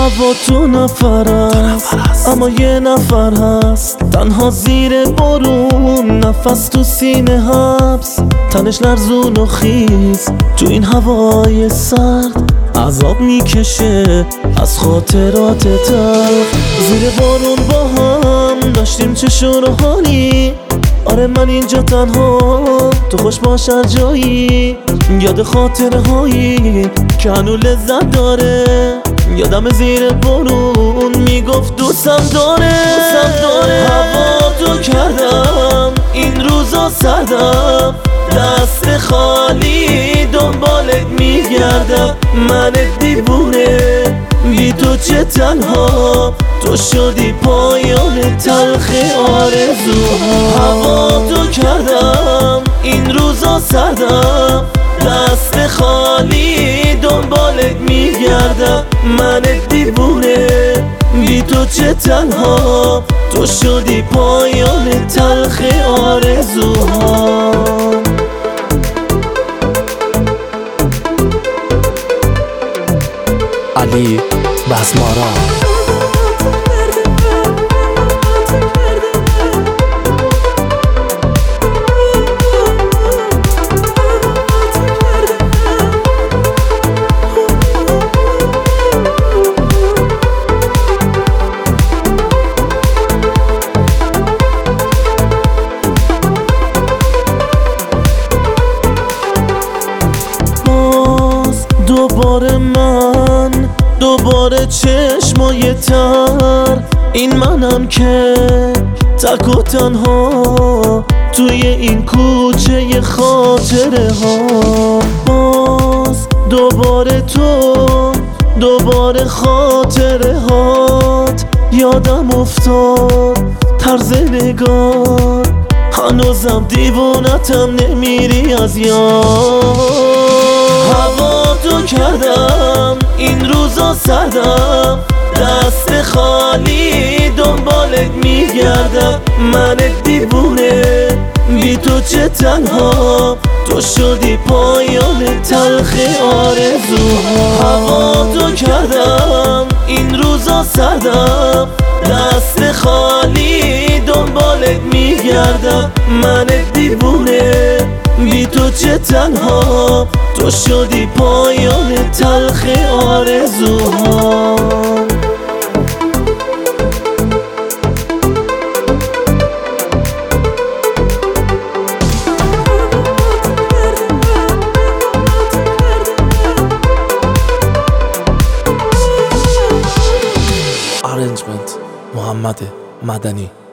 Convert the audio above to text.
هوا تو نفر است اما یه نفر هست تنها زیر بارون، نفس تو سینه حبس، تنش لرزون و خیز تو این هوای سرد، عذاب میکشه از خاطرات تلخ. زیر بارون با هم داشتیم چه شور و حالی، آره من اینجا تنها، تو خوش باش هر جایی. یاد خاطره هایی که هنو لذت داره، یادم زیر بارون میگفت دوستم داره. هوا تو کردم این روزا سردم، دست خالی دنبالت میگردم. من دیوونه بی تو چه تنها، تو شدی پایان تلخ آرزوها. هوا تو کردم این روزا سردم، دست خالی دنبالت میگردم. من دیوونه بی تو چه تنها، تو شدی پایان تلخ آرزوها. علی بزمارا. دوباره من، دوباره چشمای تر، این منم که تک و تنها توی این کوچه خاطره ها. باز دوباره تو، دوباره خاطره هات یادم افتاد، طرز نگار هنوزم دیوونتم، نمیری از یاد. هوا تو کردم این روزا سردم، دست خالی دنبالت میگردم. من دیوونه بی تو چه تنها، تو شدی پایان تلخ آرزوها. هوا تو کردم این روزا سردم، دست خالی دنبالت میگردم. من دیوونه بی تو چه تنها، تو شدی پایان تلخ آرزوها. Arrangement محمد مدنی.